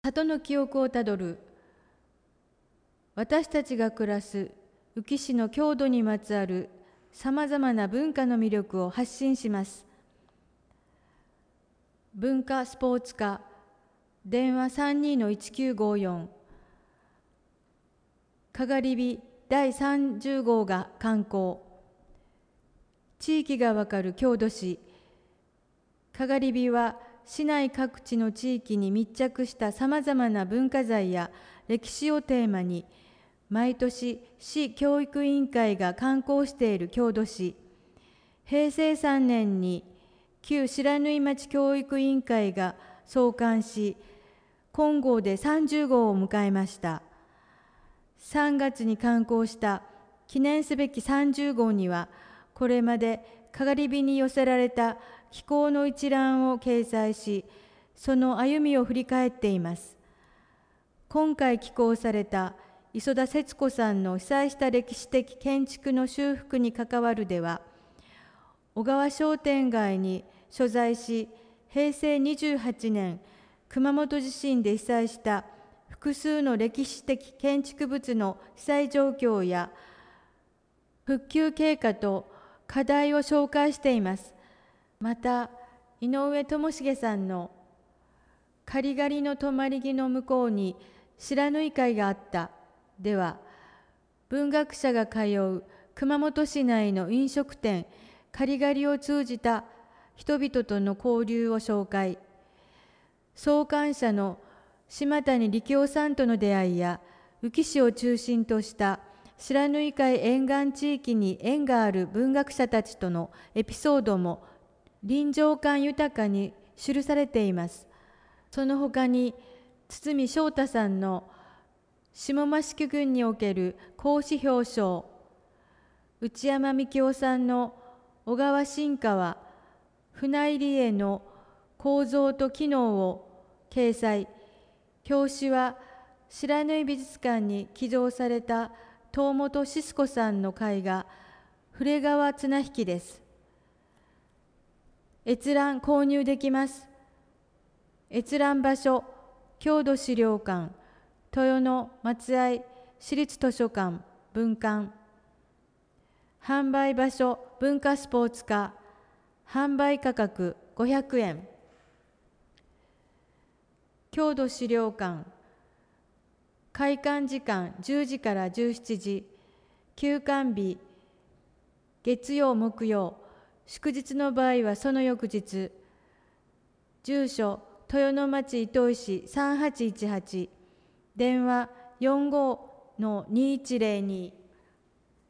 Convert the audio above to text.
里の記憶をたどる。私たちが暮らす宇城市の郷土にまつわるさまざまな文化の魅力を発信します。文化スポーツ課、電話32-1954、かがり火第30号が刊行。地域がわかる郷土史。かがり火は市内各地の地域に密着したさまざまな文化財や歴史をテーマに、毎年市教育委員会が刊行している郷土史。平成3年に旧白縫町教育委員会が創刊し、今号で30号を迎えました。3月に刊行した記念すべき30号には、これまでかがり火に寄せられた寄稿の一覧を掲載し、その歩みを振り返っています。今回寄稿された磯田節子さんの被災した歴史的建築の修復に関わるでは、小川商店街に所在し、平成28年、熊本地震で被災した複数の歴史的建築物の被災状況や復旧経過と課題を紹介しています。また、井上智重さんのカリガリの止まり木の向こうに白縫会があったでは、文学者が通う熊本市内の飲食店カリガリを通じた人々との交流を紹介。創刊者の島谷力夫さんとの出会いや、宇城市を中心とした白縫会沿岸地域に縁がある文学者たちとのエピソードも臨場感豊かに記されています。その他に、堤翔太さんの下益郡における孔子表彰、内山幹夫さんの小川新川、船入絵の構造と機能を掲載。表紙は白縫美術館に寄贈された東本シスコさんの絵画、触川綱引です。閲覧購入できます。閲覧場所、郷土資料館、豊野松合市立図書館分館。販売場所、文化スポーツ課。販売価格500円。郷土資料館。開館時間10時から17時。休館日、月曜木曜。祝日の場合はその翌日。住所、豊野町糸井市3818。電話45-2102。